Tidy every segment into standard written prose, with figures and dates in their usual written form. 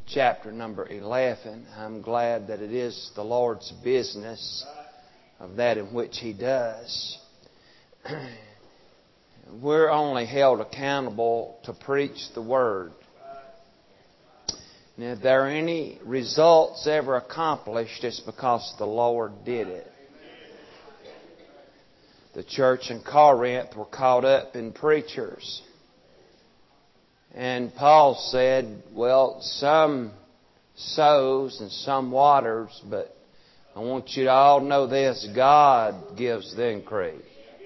chapter number 11. I'm glad that it is the Lord's business of that in which He does. We're only held accountable to preach the Word. And if there are any results ever accomplished, it's because the Lord did it. The church in Corinth were caught up in preachers. And Paul said, well, some sows and some waters, but I want you to all know this, God gives the increase.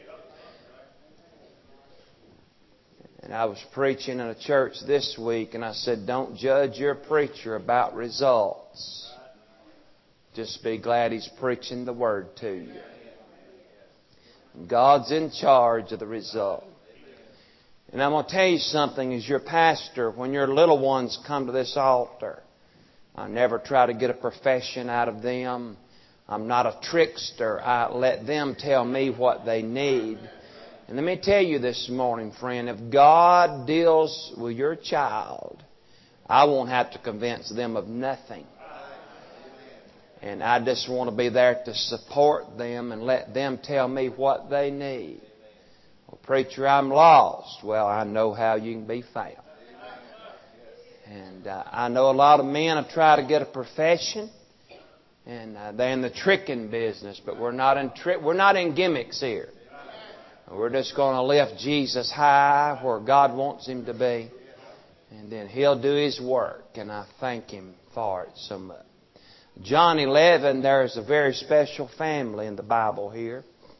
And I was preaching in a church this week, and I said, don't judge your preacher about results. Just be glad he's preaching the Word to you. God's in charge of the result. And I'm going to tell you something as your pastor, when your little ones come to this altar, I never try to get a profession out of them. I'm not a trickster. I let them tell me what they need. And let me tell you this morning, friend, if God deals with your child, I won't have to convince them of nothing. And I just want to be there to support them and let them tell me what they need. Well, preacher, I'm lost. Well, I know how you can be found. And I know a lot of men have tried to get a profession, and they're in the tricking business, but we're not in gimmicks here. We're just going to lift Jesus high where God wants Him to be. And then He'll do His work. And I thank Him for it so much. John 11, there's a very special family in the Bible here.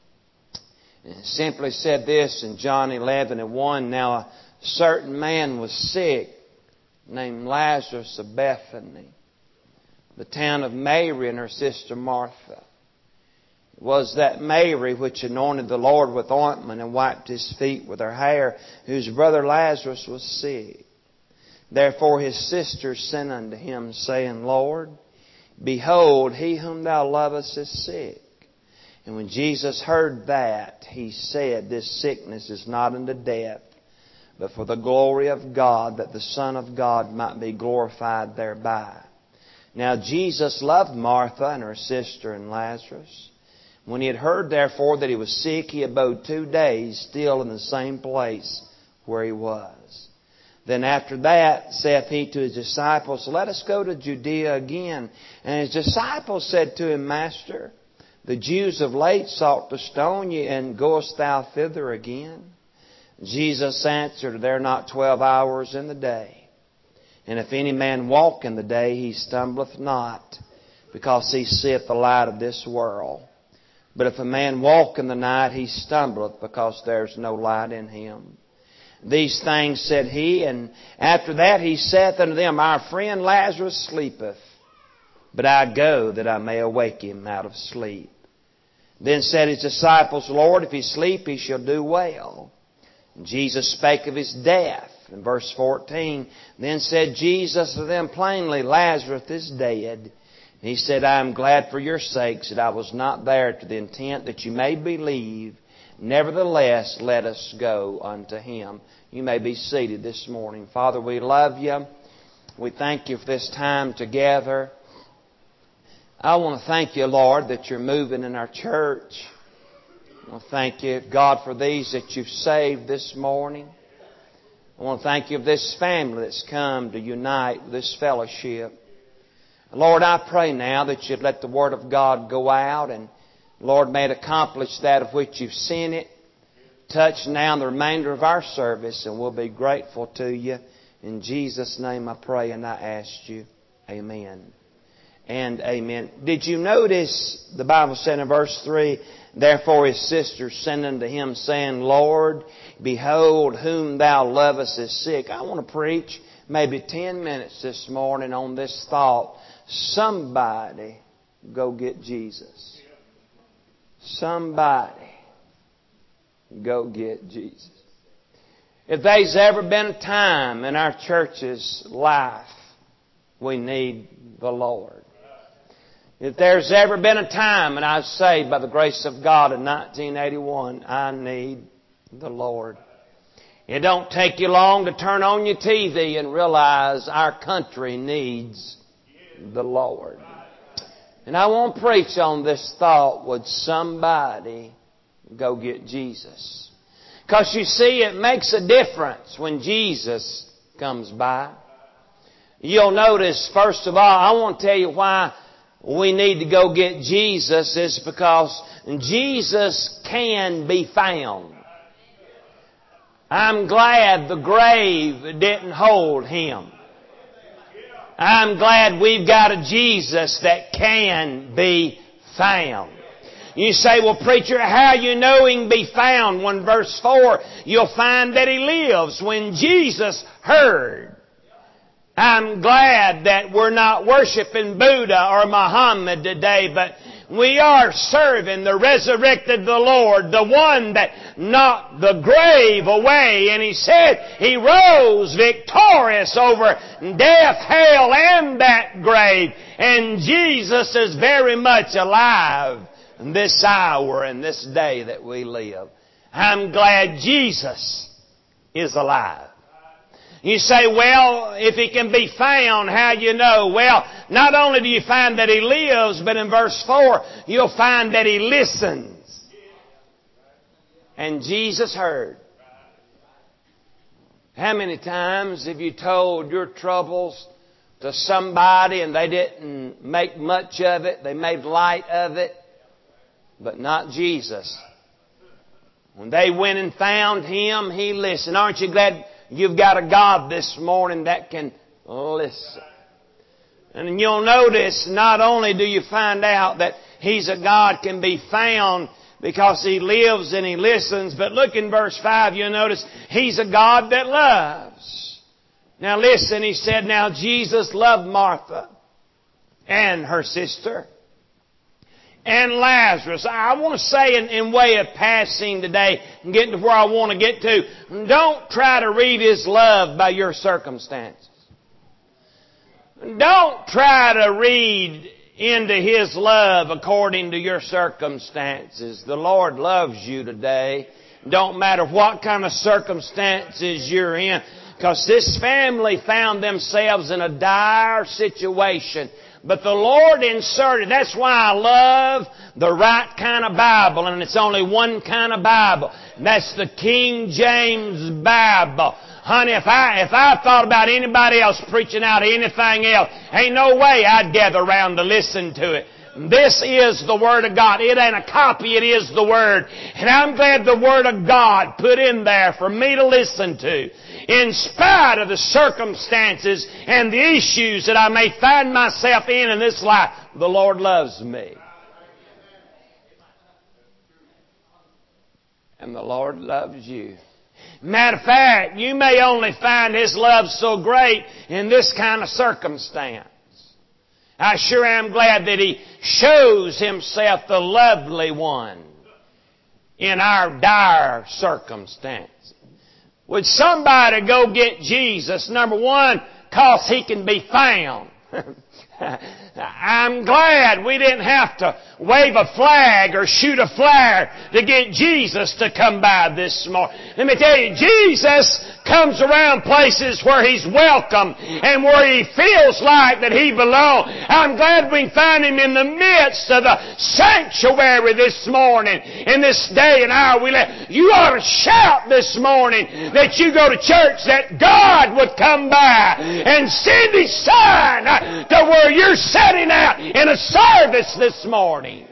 And it simply said this in John 11:1. Now a certain man was sick, named Lazarus of Bethany, the town of Mary and her sister Martha. It was that Mary which anointed the Lord with ointment and wiped His feet with her hair, whose brother Lazarus was sick. Therefore his sisters sent unto Him, saying, Lord, behold, he whom Thou lovest is sick. And when Jesus heard that, He said, this sickness is not unto death, but for the glory of God, that the Son of God might be glorified thereby. Now Jesus loved Martha and her sister and Lazarus. When He had heard, therefore, that he was sick, He abode 2 days still in the same place where He was. Then after that saith He to His disciples, let us go to Judea again. And His disciples said to Him, Master, the Jews of late sought to stone you, and goest Thou thither again? Jesus answered, there are not 12 hours in the day. And if any man walk in the day, he stumbleth not, because he seeth the light of this world. But if a man walk in the night, he stumbleth, because there is no light in him. These things said He, and after that He saith unto them, our friend Lazarus sleepeth, but I go that I may awake him out of sleep. Then said His disciples, Lord, if he sleep, he shall do well. And Jesus spake of His death. In verse 14, then said Jesus to them plainly, Lazarus is dead. And He said, I am glad for your sakes that I was not there, to the intent that you may believe. Nevertheless, let us go unto him. You may be seated this morning. Father, we love You. We thank You for this time together. I want to thank You, Lord, that You're moving in our church. I want to thank You, God, for these that You've saved this morning. I want to thank You for this family that's come to unite with this fellowship. Lord, I pray now that You'd let the Word of God go out, and Lord, may it accomplish that of which You've sent it. Touch now the remainder of our service, and we'll be grateful to You. In Jesus' name I pray and I ask You. Amen and amen. Did you notice the Bible said in verse 3, therefore His sisters sent unto Him, saying, Lord, behold, whom Thou lovest is sick. I want to preach maybe 10 minutes this morning on this thought. Somebody go get Jesus. Somebody go get Jesus. If there's ever been a time in our church's life we need the Lord. If there's ever been a time, and I say by the grace of God in 1981, I need the Lord. It don't take you long to turn on your TV and realize our country needs the Lord. And I want to preach on this thought, would somebody go get Jesus? Because you see, it makes a difference when Jesus comes by. You'll notice, first of all, I want to tell you why we need to go get Jesus is because Jesus can be found. I'm glad the grave didn't hold Him. I'm glad we've got a Jesus that can be found. You say, well, preacher, how you know He can be found? When verse 4, you'll find that He lives. When Jesus heard. I'm glad that we're not worshiping Buddha or Muhammad today, but we are serving the resurrected the Lord, the one that knocked the grave away. And He said He rose victorious over death, hell, and that grave. And Jesus is very much alive in this hour and this day that we live. I'm glad Jesus is alive. You say, well, if He can be found, how you know? Well, not only do you find that He lives, but in verse 4, you'll find that He listens. And Jesus heard. How many times have you told your troubles to somebody and they didn't make much of it? They made light of it, but not Jesus. When they went and found Him, He listened. Aren't you glad you've got a God this morning that can listen? And you'll notice, not only do you find out that He's a God can be found because He lives and He listens, but look in verse 5, you'll notice He's a God that loves. Now listen, He said, now Jesus loved Martha and her sister and Lazarus. I want to say in way of passing today and getting to where I want to get to, don't try to read His love by your circumstances. Don't try to read into His love according to your circumstances. The Lord loves you today. Don't matter what kind of circumstances you're in. Because this family found themselves in a dire situation. But the Lord inserted, that's why I love the right kind of Bible, and it's only one kind of Bible. And that's the King James Bible. Honey, if I thought about anybody else preaching out anything else, ain't no way I'd gather around to listen to it. This is the Word of God. It ain't a copy, it is the Word. And I'm glad the Word of God put in there for me to listen to. In spite of the circumstances and the issues that I may find myself in this life, the Lord loves me. And the Lord loves you. Matter of fact, you may only find His love so great in this kind of circumstance. I sure am glad that He shows Himself the lovely one in our dire circumstance. Would somebody go get Jesus? Number one, 'cause He can be found. I'm glad we didn't have to wave a flag or shoot a flare to get Jesus to come by this morning. Let me tell you, Jesus comes around places where He's welcome and where He feels like that He belongs. I'm glad we find Him in the midst of the sanctuary this morning, in this day and hour we live. You ought to shout this morning that you go to church, that God would come by and send His Son to where you're sitting out in a service this morning.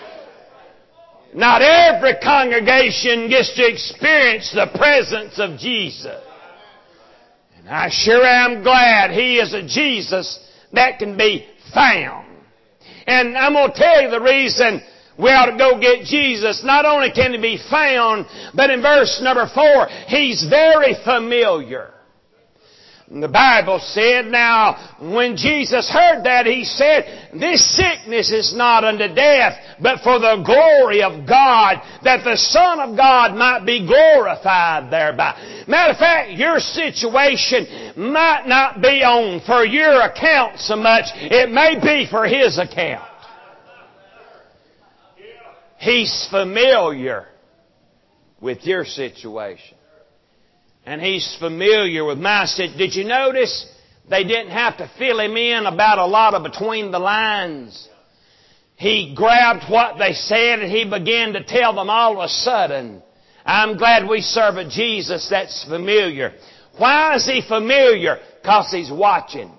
Not every congregation gets to experience the presence of Jesus. And I sure am glad He is a Jesus that can be found. And I'm going to tell you the reason we ought to go get Jesus. Not only can He be found, but in verse number 4, He's very familiar. The Bible said, now, when Jesus heard that, He said, this sickness is not unto death, but for the glory of God, that the Son of God might be glorified thereby. Matter of fact, your situation might not be on for your account so much. It may be for His account. He's familiar with your situation. And he's familiar with my situation. Did you notice they didn't have to fill him in about a lot of between the lines? He grabbed what they said and he began to tell them all of a sudden. I'm glad we serve a Jesus that's familiar. Why is He familiar? Because He's watching.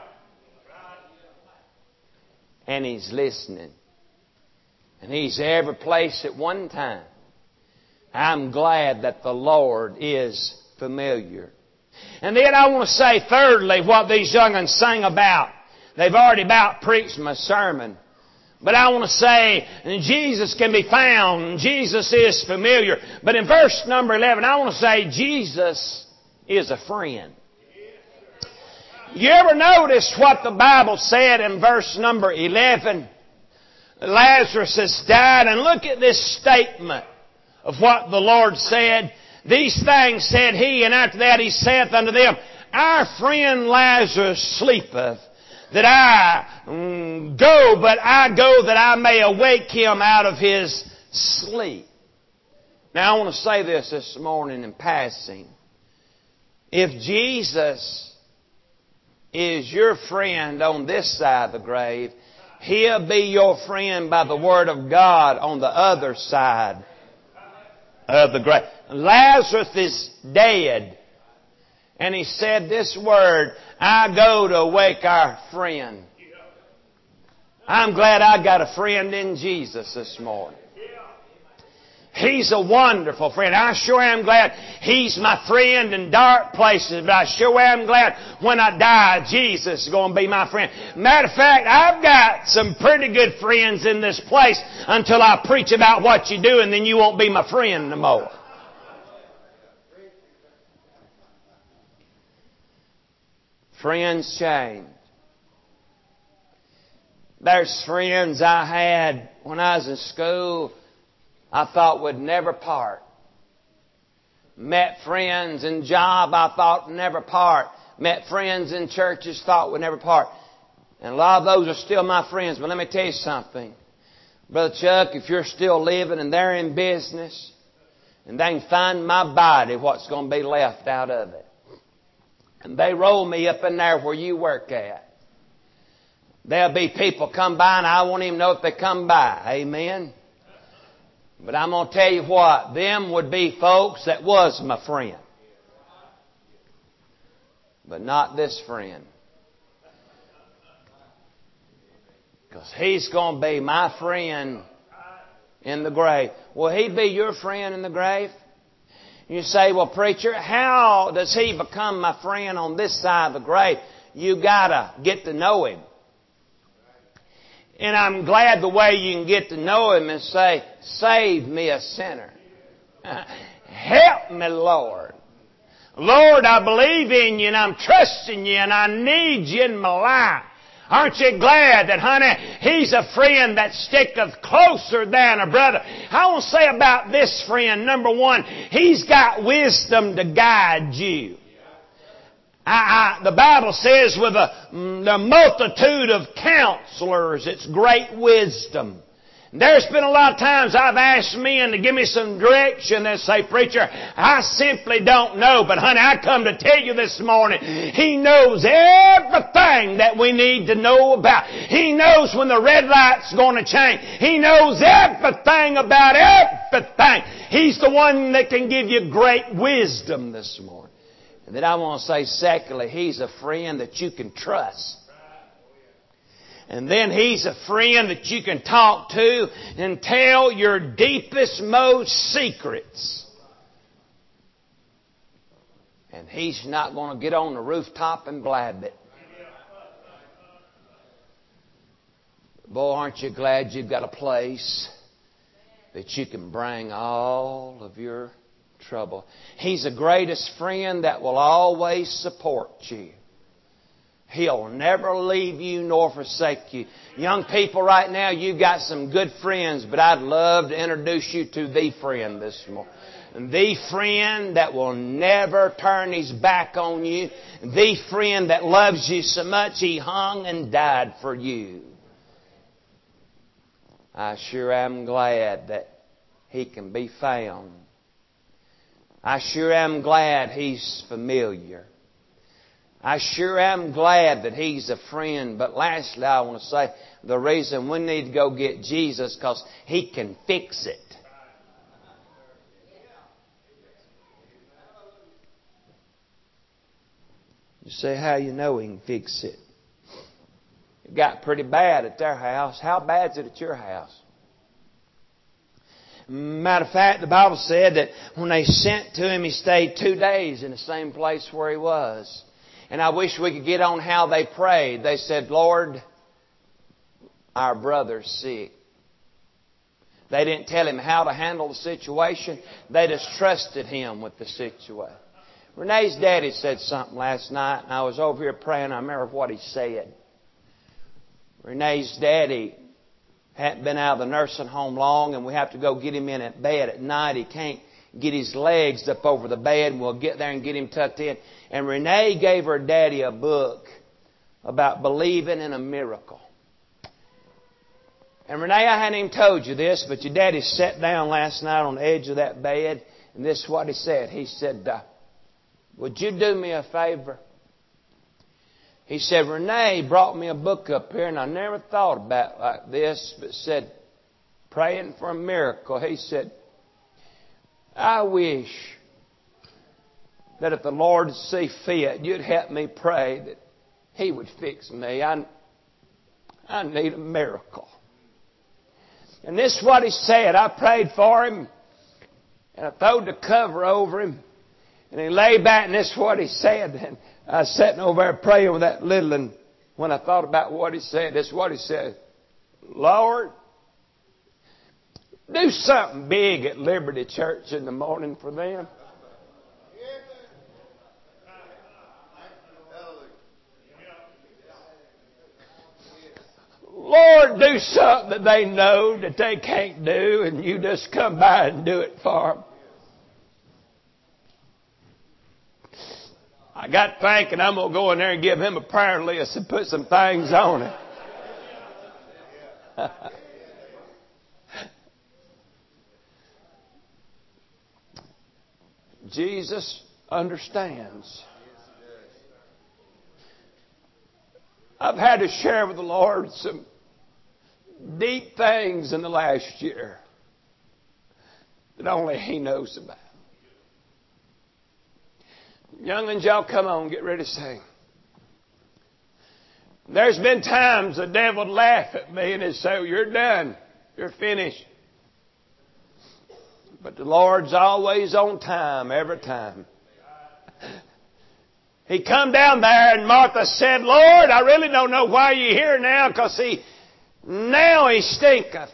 And He's listening. And He's every place at one time. I'm glad that the Lord is familiar. And then I want to say thirdly what these young'uns sang about. They've already about preached my sermon. But I want to say Jesus can be found. Jesus is familiar. But in verse number 11, I want to say Jesus is a friend. You ever notice what the Bible said in verse number 11? Lazarus has died. And look at this statement of what the Lord said. These things said He, and after that He saith unto them, Our friend Lazarus sleepeth, that I go, but I go that I may awake him out of his sleep. Now I want to say this morning in passing. If Jesus is your friend on this side of the grave, He'll be your friend by the Word of God on the other side of the grave. Lazarus is dead. And he said this word, I go to awake our friend. I'm glad I got a friend in Jesus this morning. He's a wonderful friend. I sure am glad He's my friend in dark places, but I sure am glad when I die, Jesus is going to be my friend. Matter of fact, I've got some pretty good friends in this place until I preach about what you do, and then you won't be my friend no more. Friends change. There's friends I had when I was in school I thought would never part. Met friends in job I thought would never part. Met friends in churches thought would never part. And a lot of those are still my friends. But let me tell you something. Brother Chuck, if you're still living and they're in business, and they can find my body, what's going to be left out of it? And they roll me up in there where you work at. There'll be people come by and I won't even know if they come by. Amen? But I'm going to tell you what. Them would be folks that was my friend. But not this friend. Because he's going to be my friend in the grave. Will he be your friend in the grave? You say, well, preacher, how does he become my friend on this side of the grave? You got to get to know him. And I'm glad the way you can get to know him is say, save me a sinner. Help me, Lord. Lord, I believe in you and I'm trusting you and I need you in my life. Aren't you glad that, honey, he's a friend that sticketh closer than a brother? I want to say about this friend, number one, he's got wisdom to guide you. The Bible says with the multitude of counselors, it's great wisdom. There's been a lot of times I've asked men to give me some direction. They say, preacher, I simply don't know. But honey, I come to tell you this morning, He knows everything that we need to know about. He knows when the red light's going to change. He knows everything about everything. He's the one that can give you great wisdom this morning. And then I want to say, secondly, He's a friend that you can trust. And then He's a friend that you can talk to and tell your deepest, most secrets. And He's not going to get on the rooftop and blab it. Boy, aren't you glad you've got a place that you can bring all of your trouble. He's the greatest friend that will always support you. He'll never leave you nor forsake you. Young people right now, you've got some good friends, but I'd love to introduce you to the friend this morning. The friend that will never turn his back on you. The friend that loves you so much He hung and died for you. I sure am glad that He can be found. I sure am glad He's familiar. I sure am glad that He's a friend. But lastly, I want to say the reason we need to go get Jesus because He can fix it. You say, how you know He can fix it? It got pretty bad at their house. How bad is it at your house? Matter of fact, the Bible said that when they sent to Him, He stayed 2 days in the same place where He was. And I wish we could get on how they prayed. They said, Lord, our brother's sick. They didn't tell Him how to handle the situation. They just trusted Him with the situation. Renee's daddy said something last night, and I was over here praying. I remember what he said. Renee's daddy hadn't been out of the nursing home long, and we have to go get him in at bed at night. He can't get his legs up over the bed, and we'll get there and get him tucked in. And Renee gave her daddy a book about believing in a miracle. And Renee, I hadn't even told you this, but your daddy sat down last night on the edge of that bed, and this is what he said. He said, would you do me a favor? He said, Renee brought me a book up here, and I never thought about it like this, but said, praying for a miracle. He said, I wish that if the Lord see fit, you'd help me pray that He would fix me. I need a miracle. And this is what he said. I prayed for him, and I throwed the cover over him, and he lay back, and this is what he said. And I was sitting over there praying with that little, and when I thought about what he said, this is what he said. Lord, do something big at Liberty Church in the morning for them. Lord, do something that they know that they can't do, and you just come by and do it for them. I got thinking I'm going to go in there and give him a prayer list and put some things on it. Jesus understands. I've had to share with the Lord some deep things in the last year that only He knows about. Young'uns, y'all come on, get ready to sing. There's been times the devil would laugh at me and he'd say, you're done. You're finished. But the Lord's always on time, every time. He come down there and Martha said, Lord, I really don't know why you're here now, because now he stinketh.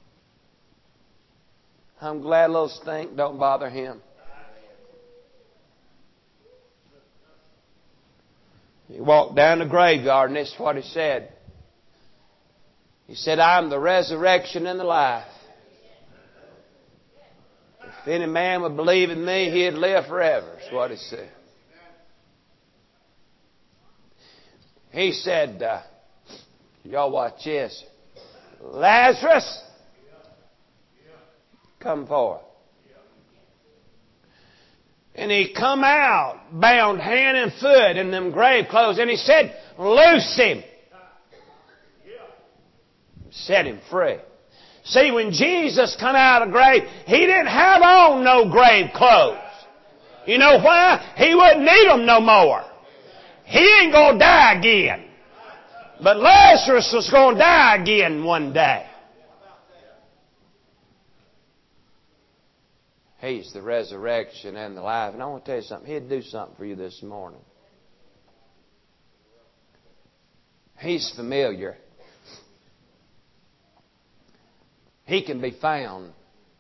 I'm glad a little stink don't bother Him. He walked down the graveyard, and this is what he said. He said, I'm the resurrection and the life. If any man would believe in me, he'd live forever, is what he said. He said, y'all watch this. Lazarus, come forth. And he come out, bound hand and foot in them grave clothes, and he said, loose him. Set him free. See, when Jesus come out of the grave, He didn't have on no grave clothes. You know why? He wouldn't need them no more. He ain't going to die again. But Lazarus was going to die again one day. He's the resurrection and the life. And I want to tell you something. He'd do something for you this morning. He's familiar. He can be found.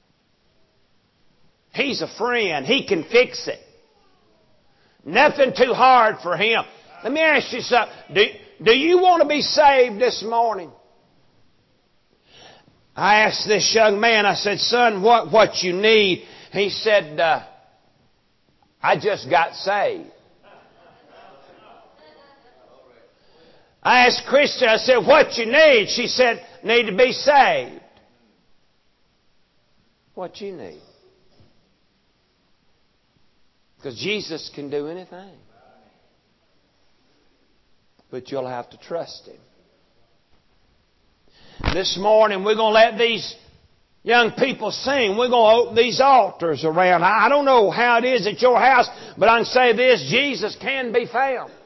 He's a friend. He can fix it. Nothing too hard for Him. Let me ask you something. Do you want to be saved this morning? I asked this young man, I said, son, what you need? He said, I just got saved. I asked Christy, I said, what you need? She said, need to be saved. What you need? Because Jesus can do anything. But you'll have to trust Him. This morning we're going to let these young people sing. We're going to open these altars around. I don't know how it is at your house, but I can say this: Jesus can be found.